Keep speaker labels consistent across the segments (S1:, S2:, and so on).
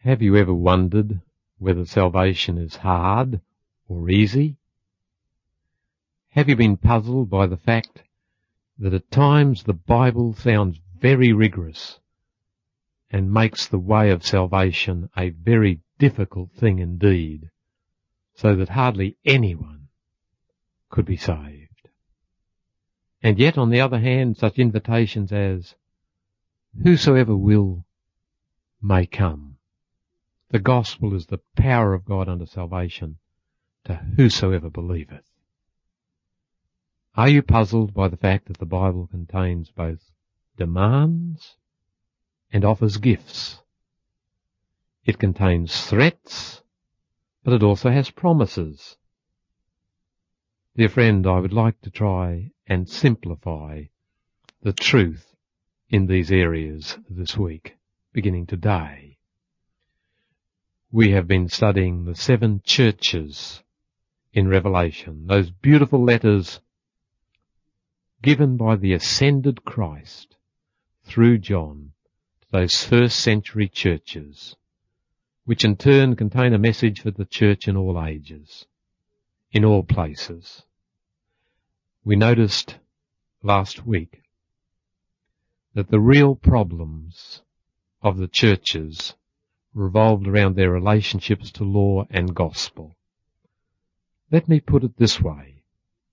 S1: Have you ever wondered whether salvation is hard or easy? Have you been puzzled by the fact that at times the Bible sounds very rigorous and makes the way of salvation a very difficult thing indeed, so that hardly anyone could be saved? And yet, on the other hand, such invitations as, "Whosoever will may come." The gospel is the power of God unto salvation to whosoever believeth. Are you puzzled by the fact that the Bible contains both demands and offers gifts? It contains threats, but it also has promises. Dear friend, I would like to try and simplify the truth in these areas this week, beginning today. We have been studying the 7 churches in Revelation, those beautiful letters given by the ascended Christ through John to those first century churches, which in turn contain a message for the church in all ages, in all places. We noticed last week that the real problems of the churches revolved around their relationships to law and gospel. Let me put it this way.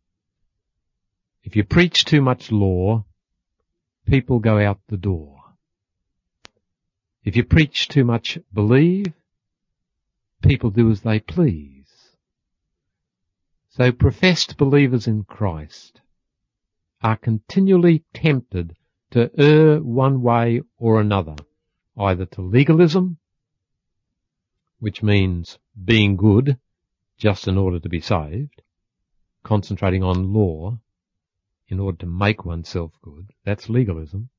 S1: If you preach too much law, people go out the door. If you preach too much believe, people do as they please. So professed believers in Christ are continually tempted to err one way or another, either to legalism, which means being good just in order to be saved, concentrating on law in order to make oneself good. That's legalism.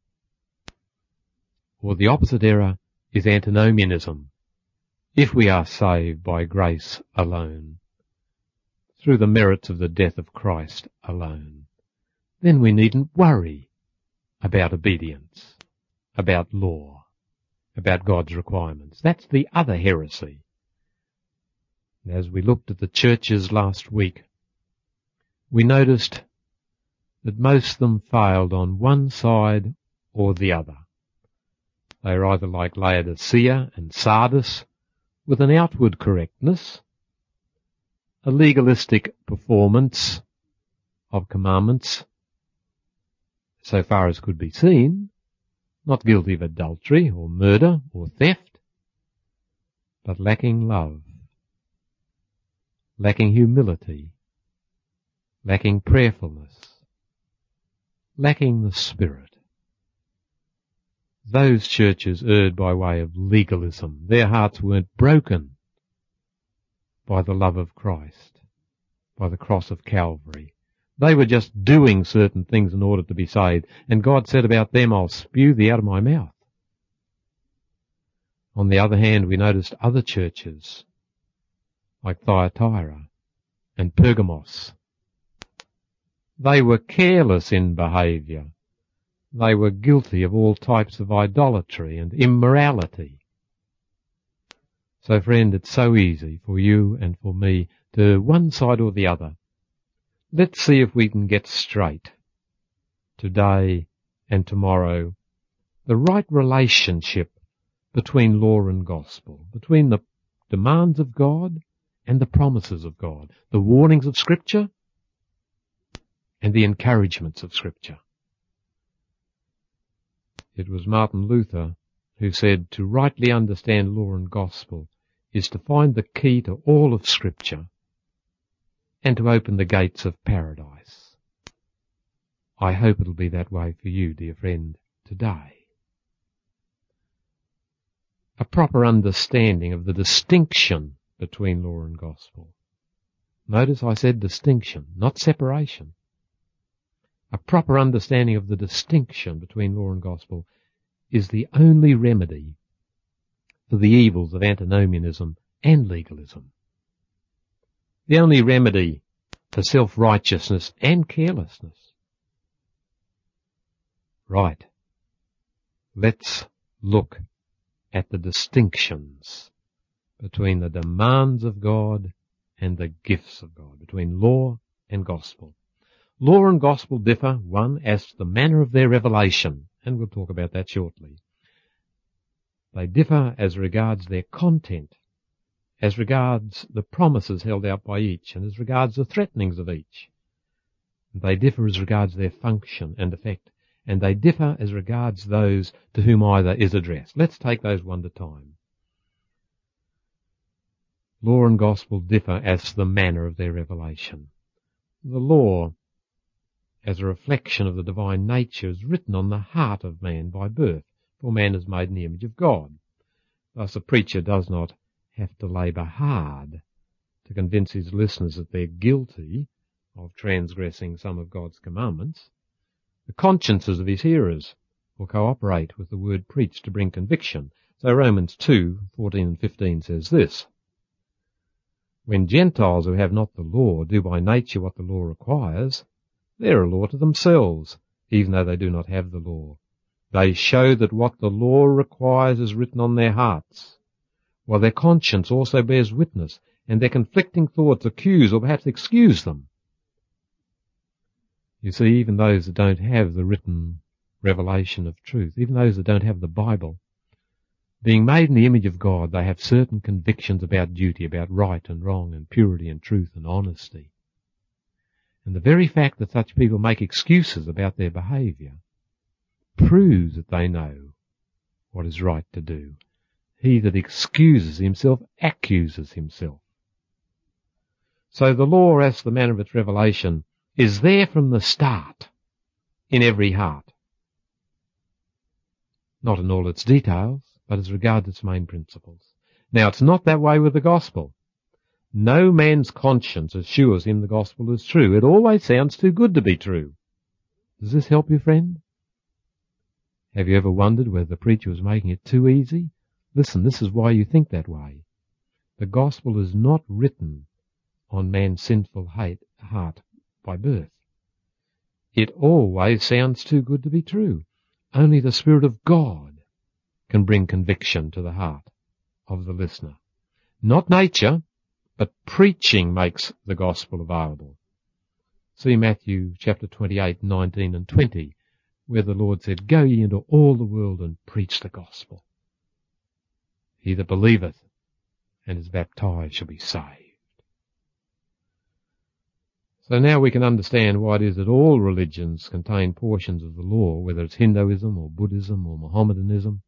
S1: Or the opposite error is antinomianism. If we are saved by grace alone, through the merits of the death of Christ alone, then we needn't worry about obedience, about law, about God's requirements. That's the other heresy. As we looked at the churches last week, we noticed that most of them failed on one side or the other. They are either like Laodicea and Sardis, with an outward correctness, a legalistic performance of commandments so far as could be seen, not guilty of adultery or murder or theft, but lacking love, lacking humility, lacking prayerfulness, lacking the Spirit. Those churches erred by way of legalism. Their hearts weren't broken by the love of Christ, by the cross of Calvary. They were just doing certain things in order to be saved. And God said about them, "I'll spew thee out of my mouth." On the other hand, we noticed other churches, like Thyatira and Pergamos. They were careless in behaviour. They were guilty of all types of idolatry and immorality. So friend, it's so easy for you and for me to one side or the other. Let's see if we can get straight today and tomorrow the right relationship between law and gospel, between the demands of God and the promises of God, the warnings of Scripture and the encouragements of Scripture. It was Martin Luther who said to rightly understand law and gospel is to find the key to all of Scripture and to open the gates of paradise. I hope it'll be that way for you, dear friend, today. A proper understanding of the distinction between law and gospel. Notice I said distinction, not separation. A proper understanding of the distinction between law and gospel is the only remedy for the evils of antinomianism and legalism. The only remedy for self-righteousness and carelessness. Right. Let's look at the distinctions between the demands of God and the gifts of God, between law and gospel. Law and gospel differ, one, as to the manner of their revelation, and we'll talk about that shortly. They differ as regards their content, as regards the promises held out by each, and as regards the threatenings of each. They differ as regards their function and effect, and they differ as regards those to whom either is addressed. Let's take those one at a time. Law and gospel differ as to the manner of their revelation. The law, as a reflection of the divine nature, is written on the heart of man by birth, for man is made in the image of God. Thus a preacher does not have to labour hard to convince his listeners that they're guilty of transgressing some of God's commandments. The consciences of his hearers will cooperate with the word preached to bring conviction. So Romans 2:14 and 15 says this: When Gentiles who have not the law do by nature what the law requires, they're a law to themselves, even though they do not have the law. They show that what the law requires is written on their hearts, while their conscience also bears witness, and their conflicting thoughts accuse or perhaps excuse them. You see, even those that don't have the written revelation of truth, even those that don't have the Bible, being made in the image of God, they have certain convictions about duty, about right and wrong and purity and truth and honesty. And the very fact that such people make excuses about their behaviour proves that they know what is right to do. He that excuses himself accuses himself. So the law, as to the manner of its revelation, is there from the start in every heart. Not in all its details, but as regards its main principles. Now, it's not that way with the gospel. No man's conscience assures him the gospel is true. It always sounds too good to be true. Does this help you, friend? Have you ever wondered whether the preacher was making it too easy? Listen, this is why you think that way. The gospel is not written on man's sinful heart by birth. It always sounds too good to be true. Only the Spirit of God can bring conviction to the heart of the listener. Not nature, but preaching makes the gospel available. See Matthew chapter 28, 19 and 20, where the Lord said, Go ye into all the world and preach the gospel. He that believeth and is baptized shall be saved. So now we can understand why it is that all religions contain portions of the law, whether it's Hinduism or Buddhism or Mohammedanism.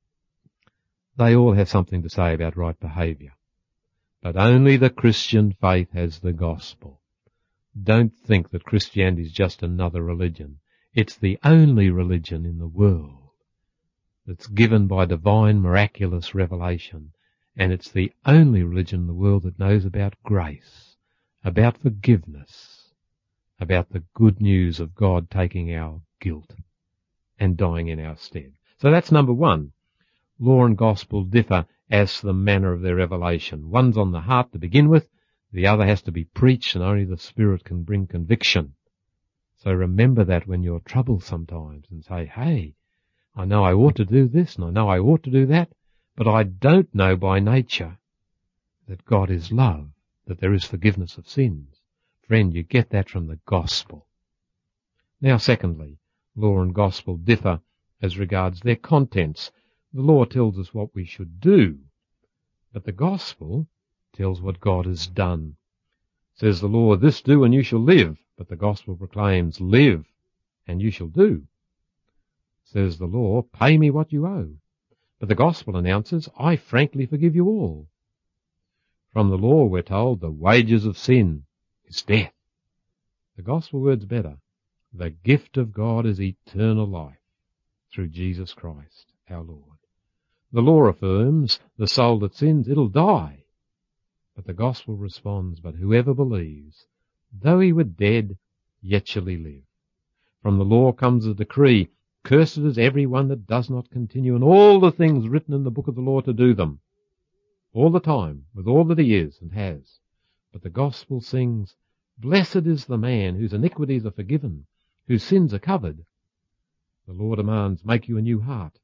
S1: They all have something to say about right behaviour. But only the Christian faith has the gospel. Don't think that Christianity is just another religion. It's the only religion in the world that's given by divine miraculous revelation. And it's the only religion in the world that knows about grace, about forgiveness, about the good news of God taking our guilt and dying in our stead. So that's number one. Law and gospel differ as to the manner of their revelation. One's on the heart to begin with, the other has to be preached, and only the Spirit can bring conviction. So remember that when you're troubled sometimes and say, hey, I know I ought to do this and I know I ought to do that, but I don't know by nature that God is love, that there is forgiveness of sins. Friend, you get that from the gospel. Now, secondly, law and gospel differ as regards their contents. The law tells us what we should do, but the gospel tells what God has done. Says the law, this do and you shall live, but the gospel proclaims, live and you shall do. Says the law, pay me what you owe, but the gospel announces, I frankly forgive you all. From the law we're told, the wages of sin is death. The gospel word's better. The gift of God is eternal life through Jesus Christ, our Lord. The law affirms, the soul that sins, it'll die. But the gospel responds, but whoever believes, though he were dead, yet shall he live. From the law comes a decree, cursed is every one that does not continue in all the things written in the book of the law to do them. All the time, with all that he is and has. But the gospel sings, blessed is the man whose iniquities are forgiven, whose sins are covered. The law demands, make you a new heart.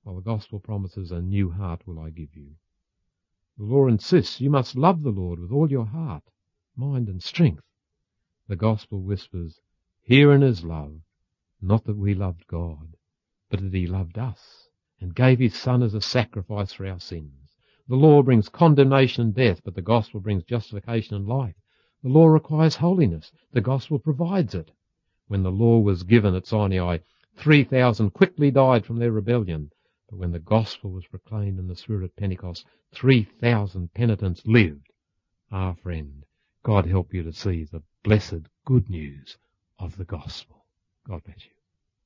S1: while the gospel promises a new heart will I give you. The law insists you must love the Lord with all your heart, mind and strength. The gospel whispers, herein is love, not that we loved God, but that he loved us and gave his Son as a sacrifice for our sins. The law brings condemnation and death, but the gospel brings justification and life. The law requires holiness. The gospel provides it. When the law was given at Sinai, 3,000 quickly died from their rebellion. But when the gospel was proclaimed in the Spirit at Pentecost, 3,000 penitents lived. Ah, friend, God help you to see the blessed good news of the gospel. God bless you.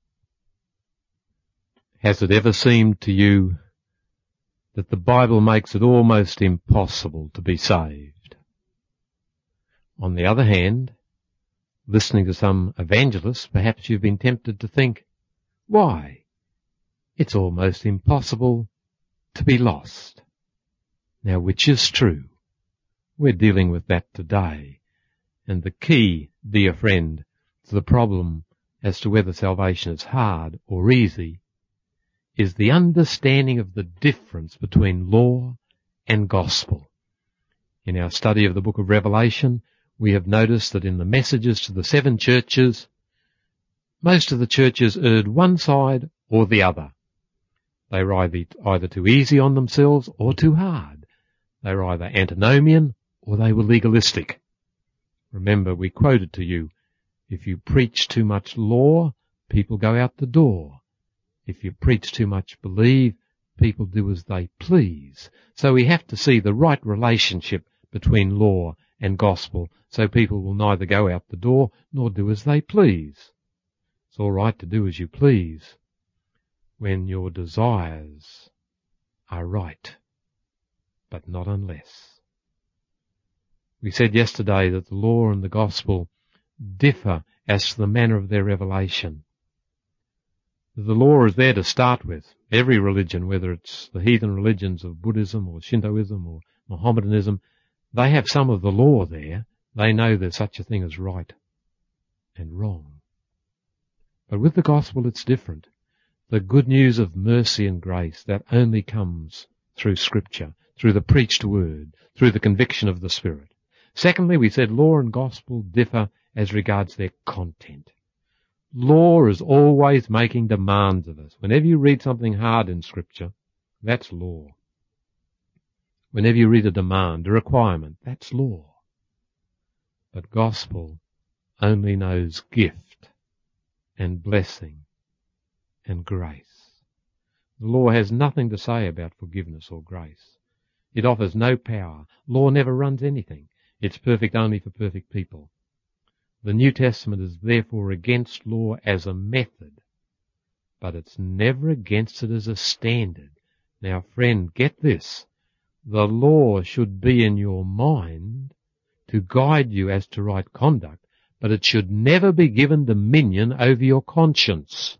S1: Has it ever seemed to you that the Bible makes it almost impossible to be saved? On the other hand, listening to some evangelists, perhaps you've been tempted to think, why? It's almost impossible to be lost. Now, which is true? We're dealing with that today. And the key, dear friend, to the problem as to whether salvation is hard or easy is the understanding of the difference between law and gospel. In our study of the book of Revelation, we have noticed that in the messages to the 7 churches, most of the churches erred one side or the other. They were either too easy on themselves or too hard. They were either antinomian or they were legalistic. Remember, we quoted to you, if you preach too much law, people go out the door. If you preach too much believe, people do as they please. So we have to see the right relationship between law and gospel, so people will neither go out the door nor do as they please. It's all right to do as you please when your desires are right, but not unless. We said yesterday that the law and the gospel differ as to the manner of their revelation. The law is there to start with. Every religion, whether it's the heathen religions of Buddhism or Shintoism or Mohammedanism, they have some of the law there. They know there's such a thing as right and wrong. But with the gospel it's different. The good news of mercy and grace, that only comes through Scripture, through the preached word, through the conviction of the Spirit. Secondly, we said law and gospel differ as regards their content. Law is always making demands of us. Whenever you read something hard in Scripture, that's law. Whenever you read a demand, a requirement, that's law. But gospel only knows gift and blessing and grace. The law has nothing to say about forgiveness or grace. It offers no power. Law never runs anything. It's perfect only for perfect people. The New Testament is therefore against law as a method, but it's never against it as a standard. Now, friend, get this. The law should be in your mind to guide you as to right conduct, but it should never be given dominion over your conscience.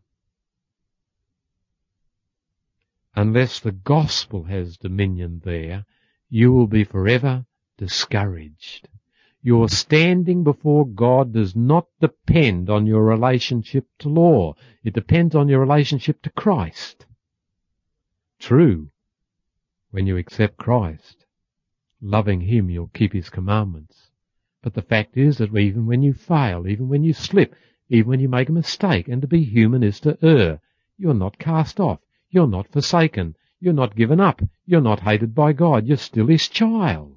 S1: Unless the gospel has dominion there, you will be forever discouraged. Your standing before God does not depend on your relationship to law. It depends on your relationship to Christ. True, when you accept Christ, loving Him, you'll keep His commandments. But the fact is that even when you fail, even when you slip, even when you make a mistake, and to be human is to err, you're not cast off. You're not forsaken. You're not given up. You're not hated by God. You're still His child.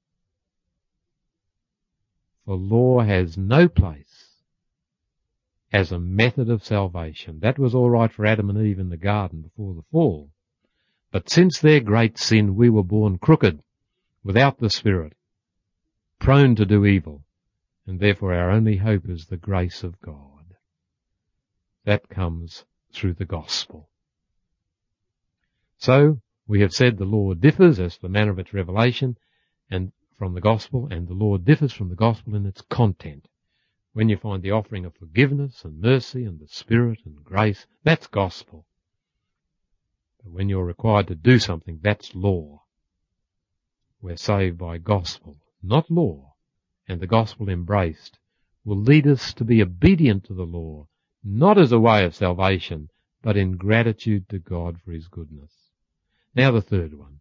S1: For law has no place as a method of salvation. That was all right for Adam and Eve in the garden before the fall. But since their great sin, we were born crooked, without the Spirit, prone to do evil, and therefore our only hope is the grace of God. That comes through the gospel. So, we have said the law differs as to the manner of its revelation and from the gospel, and the law differs from the gospel in its content. When you find the offering of forgiveness and mercy and the Spirit and grace, that's gospel. But when you're required to do something, that's law. We're saved by gospel, not law, and the gospel embraced will lead us to be obedient to the law, not as a way of salvation, but in gratitude to God for his goodness. Now the third one.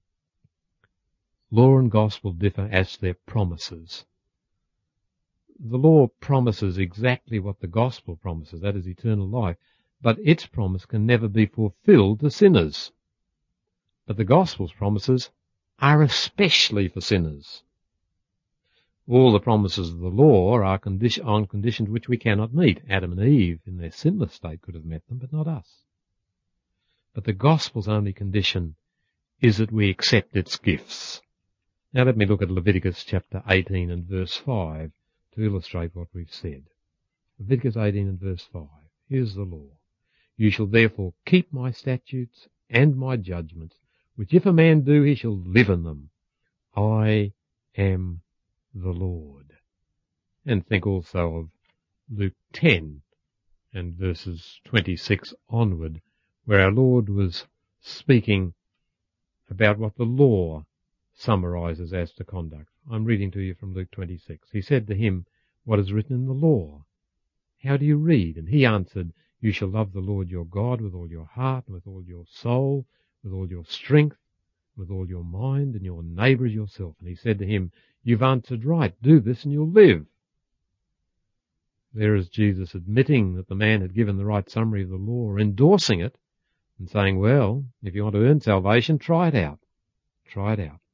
S1: Law and gospel differ as to their promises. The law promises exactly what the gospel promises, that is eternal life, but its promise can never be fulfilled to sinners. But the gospel's promises are especially for sinners. All the promises of the law are on conditions which we cannot meet. Adam and Eve, in their sinless state, could have met them, but not us. But the gospel's only condition is that we accept its gifts. Now let me look at Leviticus chapter 18 and verse 5 to illustrate what we've said. Leviticus 18 and verse 5. Here's the law. You shall therefore keep my statutes and my judgments, which if a man do, he shall live in them. I am the Lord. And think also of Luke 10 and verses 26 onward, where our Lord was speaking about what the law summarizes as to conduct. I'm reading to you from Luke 26. He said to him, what is written in the law? How do you read? And he answered, you shall love the Lord your God with all your heart, and with all your soul, with all your strength, with all your mind, and your neighbour as yourself. And he said to him, you've answered right. Do this and you'll live. There is Jesus admitting that the man had given the right summary of the law, endorsing it, and saying, well, if you want to earn salvation, try it out. Try it out.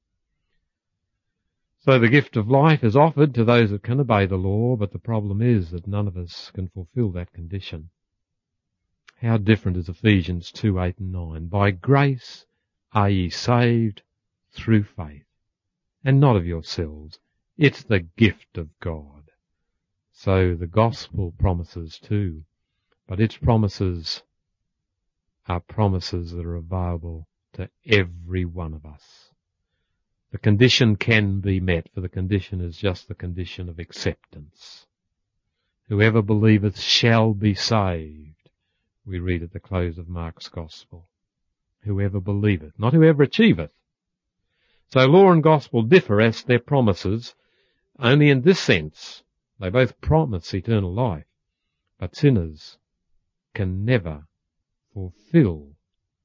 S1: So the gift of life is offered to those that can obey the law, but the problem is that none of us can fulfill that condition. How different is Ephesians 2, 8 and 9. By grace are ye saved through faith, and not of yourselves. It's the gift of God. So the gospel promises too, but its promises are promises that are available to every one of us. The condition can be met, for the condition is just the condition of acceptance. Whoever believeth shall be saved, we read at the close of Mark's Gospel. Whoever believeth, not whoever achieveth. So law and gospel differ as their promises, only in this sense. They both promise eternal life, but sinners can never fulfill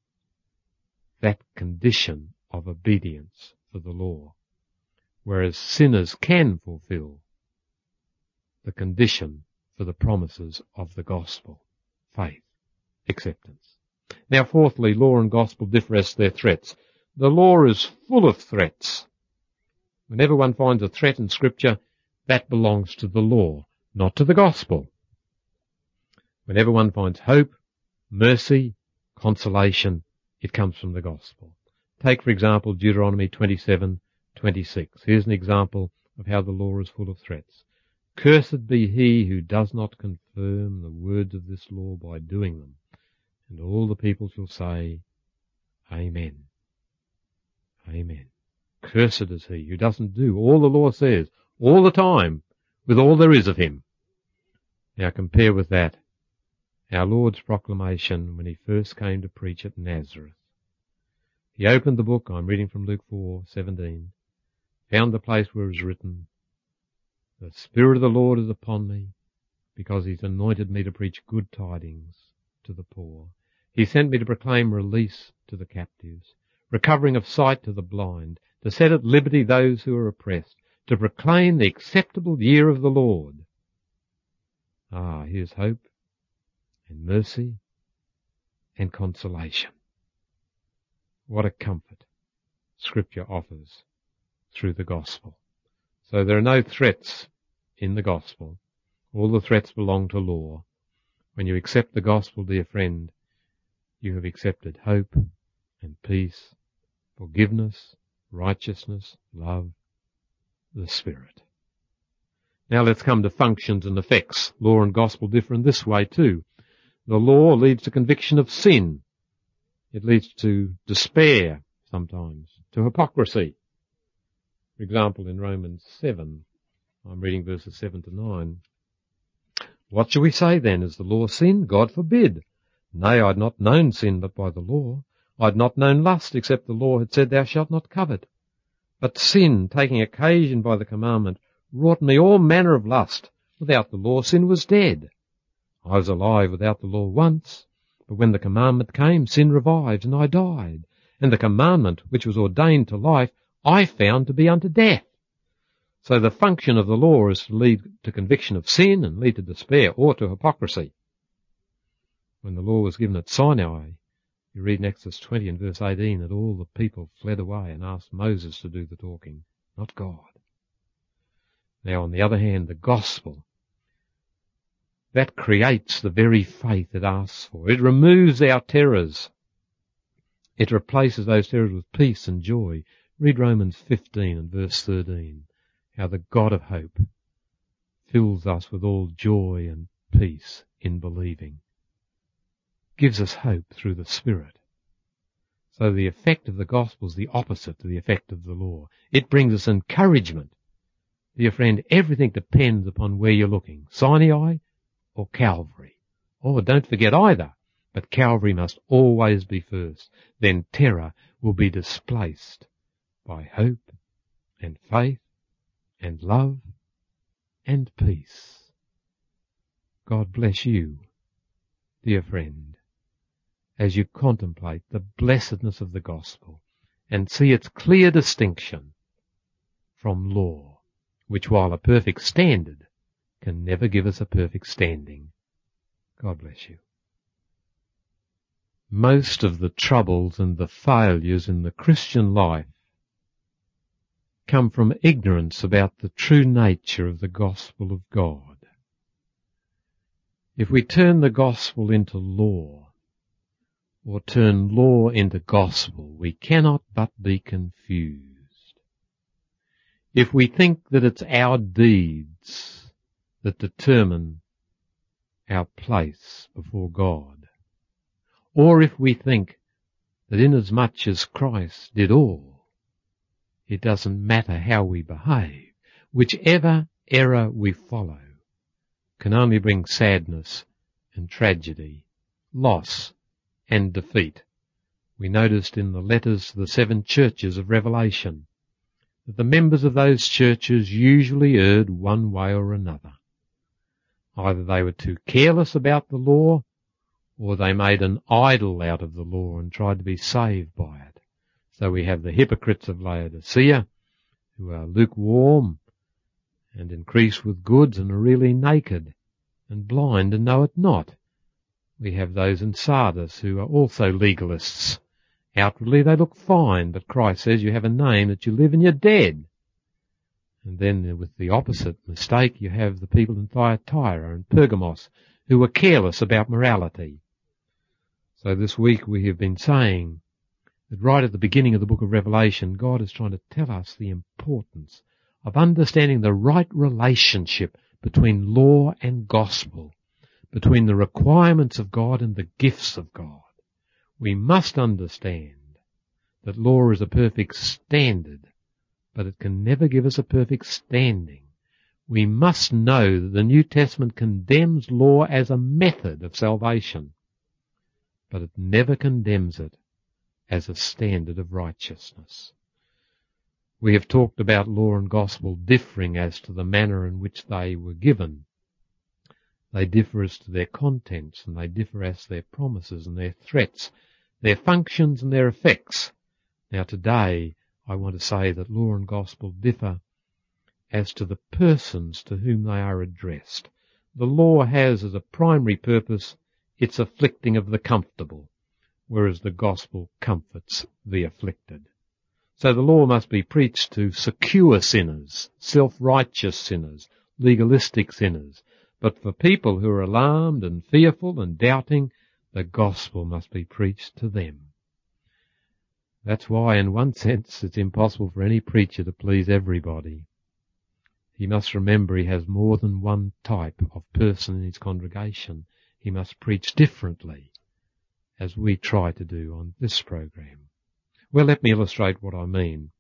S1: that condition of obedience for the law, whereas sinners can fulfill the condition for the promises of the gospel, faith, acceptance. Now fourthly, law and gospel differ as their threats. The law is full of threats. Whenever one finds a threat in Scripture, that belongs to the law, not to the gospel. Whenever one finds hope, mercy, consolation, it comes from the gospel. Take, for example, Deuteronomy 27:26. Here's an example of how the law is full of threats. Cursed be he who does not confirm the words of this law by doing them. And all the people shall say, Amen. Amen. Cursed is he who doesn't do all the law says, all the time, with all there is of him. Now compare with that our Lord's proclamation when he first came to preach at Nazareth. He opened the book, I'm reading from Luke 4:17, found the place where it was written, the Spirit of the Lord is upon me, because he's anointed me to preach good tidings to the poor. He sent me to proclaim release to the captives, recovering of sight to the blind, to set at liberty those who are oppressed, to proclaim the acceptable year of the Lord. Ah, here's hope and mercy and consolation. What a comfort Scripture offers through the gospel. So there are no threats in the gospel. All the threats belong to law. When you accept the gospel, dear friend, you have accepted hope and peace, forgiveness, righteousness, love, the Spirit. Now let's come to functions and effects. Law and gospel differ in this way too. The law leads to conviction of sin. It leads to despair sometimes, to hypocrisy. For example, in Romans 7, I'm reading verses 7 to 9. What shall we say then? Is the law sin? God forbid. Nay, I had not known sin but by the law. I had not known lust except the law had said, thou shalt not covet. But sin, taking occasion by the commandment, wrought me all manner of lust. Without the law, sin was dead. I was alive without the law once, But when the commandment came, sin revived, and I died. And the commandment, which was ordained to life, I found to be unto death. So the function of the law is to lead to conviction of sin and lead to despair or to hypocrisy. When the law was given at Sinai, you read in Exodus 20 and verse 18 that all the people fled away and asked Moses to do the talking, not God. Now, on the other hand, the gospel, that creates the very faith it asks for. It removes our terrors. It replaces those terrors with peace and joy. Read Romans 15 and verse 13, how the God of hope fills us with all joy and peace in believing. Gives us hope through the Spirit. So the effect of the gospel is the opposite to the effect of the law. It brings us encouragement. Dear friend, everything depends upon where you're looking, Sinai or Calvary. Oh, don't forget either, but Calvary must always be first. Then terror will be displaced by hope and faith and love and peace. God bless you, dear friend, as you contemplate the blessedness of the gospel and see its clear distinction from law, which, while a perfect standard, can never give us a perfect standing. God bless you. Most of the troubles and the failures in the Christian life come from ignorance about the true nature of the gospel of God. If we turn the gospel into law, or turn law into gospel, we cannot but be confused. If we think that it's our deeds that determine our place before God, or if we think that inasmuch as Christ did all, it doesn't matter how we behave, whichever error we follow can only bring sadness and tragedy, loss and defeat. We noticed in the letters to the 7 churches of Revelation that the members of those churches usually erred one way or another. Either they were too careless about the law, or they made an idol out of the law and tried to be saved by it. So we have the hypocrites of Laodicea, who are lukewarm and increase with goods and are really naked and blind and know it not. We have those in Sardis who are also legalists. Outwardly they look fine, but Christ says you have a name that you live and you're dead. And then with the opposite mistake, you have the people in Thyatira and Pergamos who were careless about morality. So this week we have been saying that right at the beginning of the book of Revelation, God is trying to tell us the importance of understanding the right relationship between law and gospel, between the requirements of God and the gifts of God. We must understand that law is a perfect standard, but it can never give us a perfect standing. We must know that the New Testament condemns law as a method of salvation, but it never condemns it as a standard of righteousness. We have talked about law and gospel differing as to the manner in which they were given. They differ as to their contents, and they differ as to their promises and their threats, their functions and their effects. Now today, I want to say that law and gospel differ as to the persons to whom they are addressed. The law has as a primary purpose its afflicting of the comfortable, whereas the gospel comforts the afflicted. So the law must be preached to secure sinners, self-righteous sinners, legalistic sinners. But for people who are alarmed and fearful and doubting, the gospel must be preached to them. That's why, in one sense, it's impossible for any preacher to please everybody. He must remember he has more than one type of person in his congregation. He must preach differently, as we try to do on this program. Well, let me illustrate what I mean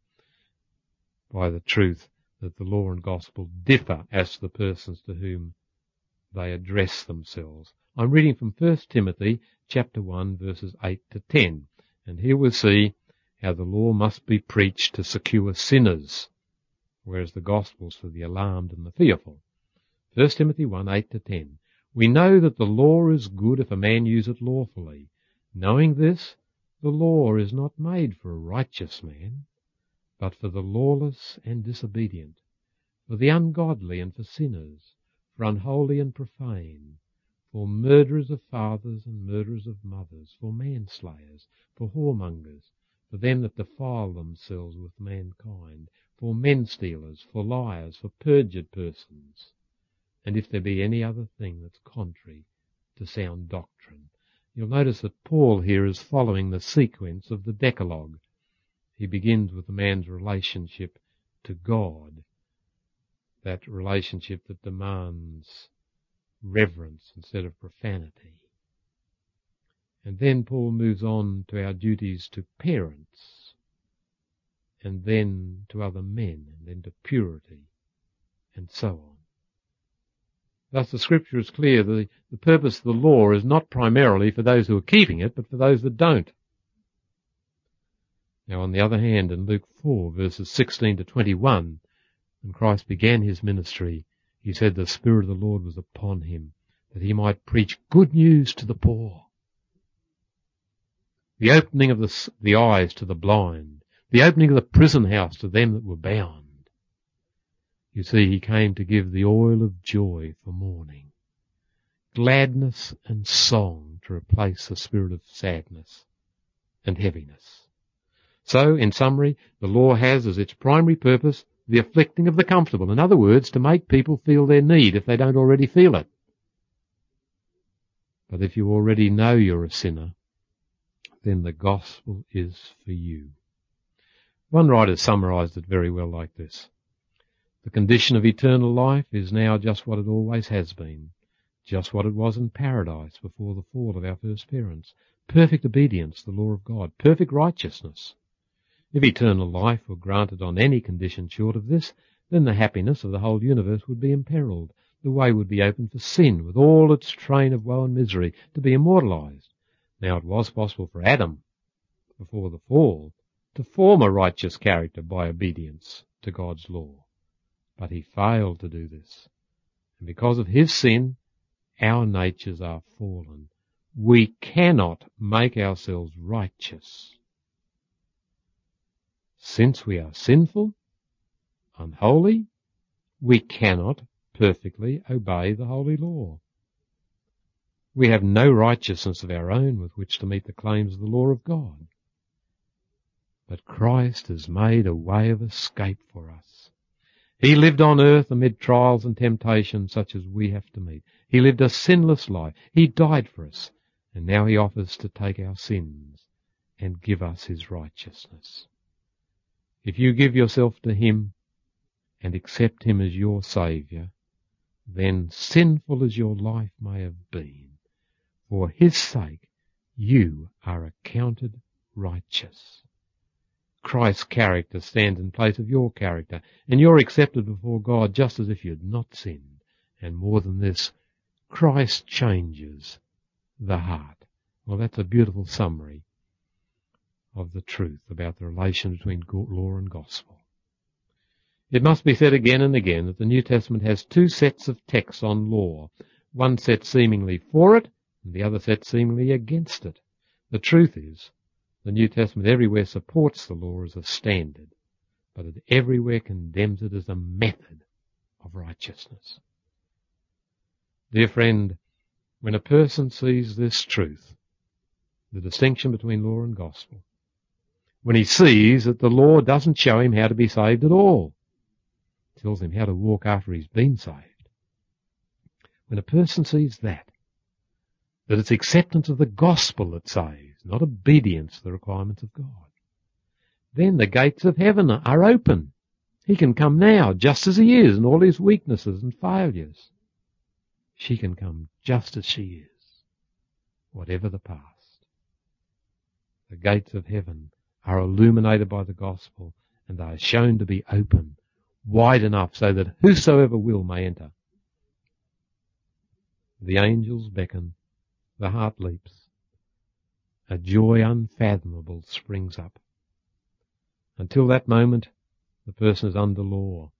S1: by the truth that the law and gospel differ as to the persons to whom they address themselves. I'm reading from 1 Timothy chapter 1 verses 8 to 10. And here we'll see how the law must be preached to secure sinners, whereas the gospel's for the alarmed and the fearful. 1 Timothy 1, 8 to 10. We know that the law is good if a man use it lawfully. Knowing this, the law is not made for a righteous man, but for the lawless and disobedient, for the ungodly and for sinners, for unholy and profane, for murderers of fathers and murderers of mothers, for manslayers, for whoremongers, for them that defile themselves with mankind, for men-stealers, for liars, for perjured persons, and if there be any other thing that's contrary to sound doctrine. You'll notice that Paul here is following the sequence of the Decalogue. He begins with a man's relationship to God, that relationship that demands reverence instead of profanity. And then Paul moves on to our duties to parents, and then to other men, and then to purity, and so on. Thus the Scripture is clear that the purpose of the law is not primarily for those who are keeping it, but for those that don't. Now on the other hand, in Luke 4, verses 16 to 21, when Christ began his ministry, he said the Spirit of the Lord was upon him, that he might preach good news to the poor, the opening of the eyes to the blind, the opening of the prison house to them that were bound. You see, he came to give the oil of joy for mourning, gladness and song to replace the spirit of sadness and heaviness. So, in summary, the law has as its primary purpose the afflicting of the comfortable. In other words, to make people feel their need if they don't already feel it. But if you already know you're a sinner, then the gospel is for you. One writer summarized it very well like this. The condition of eternal life is now just what it always has been, just what it was in paradise before the fall of our first parents. Perfect obedience to the law of God, perfect righteousness. If eternal life were granted on any condition short of this, then the happiness of the whole universe would be imperilled. The way would be open for sin, with all its train of woe and misery, to be immortalized. Now it was possible for Adam, before the fall, to form a righteous character by obedience to God's law. But he failed to do this. And because of his sin, our natures are fallen. We cannot make ourselves righteous. Since we are sinful, unholy, we cannot perfectly obey the holy law. We have no righteousness of our own with which to meet the claims of the law of God. But Christ has made a way of escape for us. He lived on earth amid trials and temptations such as we have to meet. He lived a sinless life. He died for us, and now he offers to take our sins and give us his righteousness. If you give yourself to him and accept him as your Saviour, then sinful as your life may have been, for his sake you are accounted righteous. Christ's character stands in place of your character, and you're accepted before God just as if you had not sinned. And more than this, Christ changes the heart. Well, that's a beautiful summary of the truth about the relation between law and gospel. It must be said again and again that the New Testament has two sets of texts on law, one set seemingly for it, and the other set seemingly against it. The truth is, the New Testament everywhere supports the law as a standard, but it everywhere condemns it as a method of righteousness. Dear friend, when a person sees this truth, the distinction between law and gospel, when he sees that the law doesn't show him how to be saved at all, it tells him how to walk after he's been saved. When a person sees that it's acceptance of the gospel that saves, not obedience to the requirements of God, then the gates of heaven are open. He can come now just as he is in all his weaknesses and failures. She can come just as she is, whatever the past. The gates of heaven are illuminated by the gospel, and they are shown to be open, wide enough so that whosoever will may enter. The angels beckon, the heart leaps, a joy unfathomable springs up. Until that moment, the person is under law.